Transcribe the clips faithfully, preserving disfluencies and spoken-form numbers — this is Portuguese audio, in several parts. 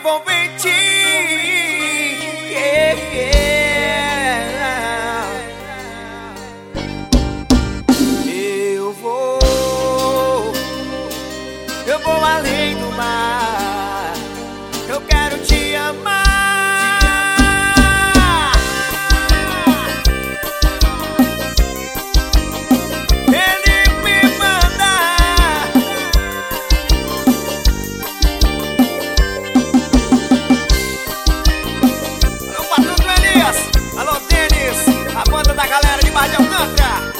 envolvente. Yeah, yeah. Eu vou, eu vou além do mar. Eu quero te amar. Da galera de Barra de Alcântara.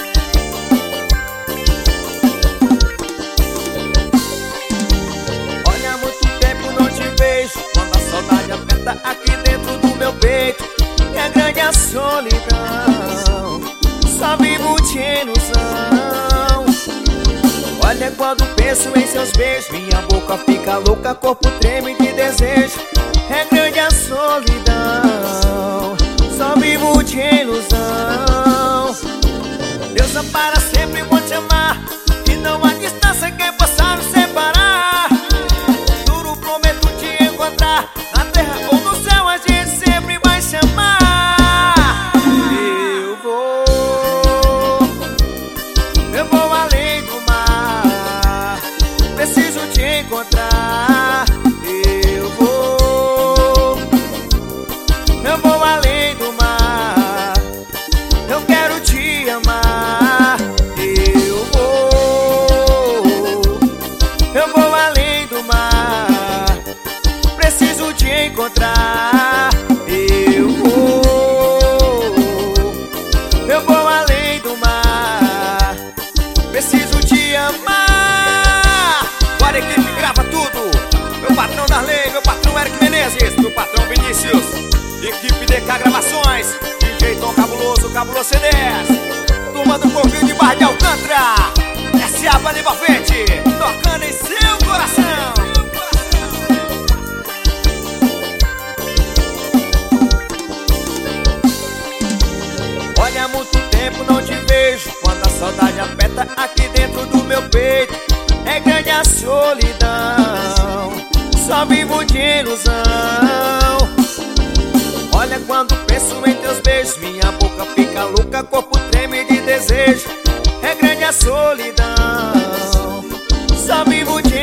Olha, há muito tempo não te vejo, quando a saudade aperta aqui dentro do meu peito. É grande a solidão, só vivo de ilusão. Olha, quando penso em seus beijos, minha boca fica louca, corpo treme de desejo. É grande a solidão, só vivo de ilusão. Deus ampara sempre, vou te amar, e não há distância que possa nos separar. Juro, prometo te encontrar, na terra ou no céu a gente sempre vai se amar. Eu vou, eu vou além do mar, preciso te encontrar. Eu vou, eu vou além do mar, eu quero te amar. Eu vou, eu vou além do mar, preciso te encontrar. Eu vou, eu vou além do mar, preciso te amar. Bora, equipe, grava tudo. Meu patrão Darley, meu patrão Eric Menezes, meu patrão Vinícius, equipe D K Gravações, D J Tom Cabuloso, Cabuloso C Ds, turma do Corvinho de Barra de Alcântara. S A Banda Envolvente, tocando em seu coração. Olha, há muito tempo não te vejo, quando a saudade aperta aqui dentro do meu peito. É grande a solidão, só vivo de ilusão. Olha, quando penso em teus beijos, minha boca fica louca, corpo treme de desejo. É grande a solidão, só vivo de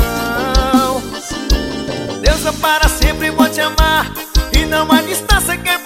ilusão. Deus ampara sempre, vou te amar, e não há distância que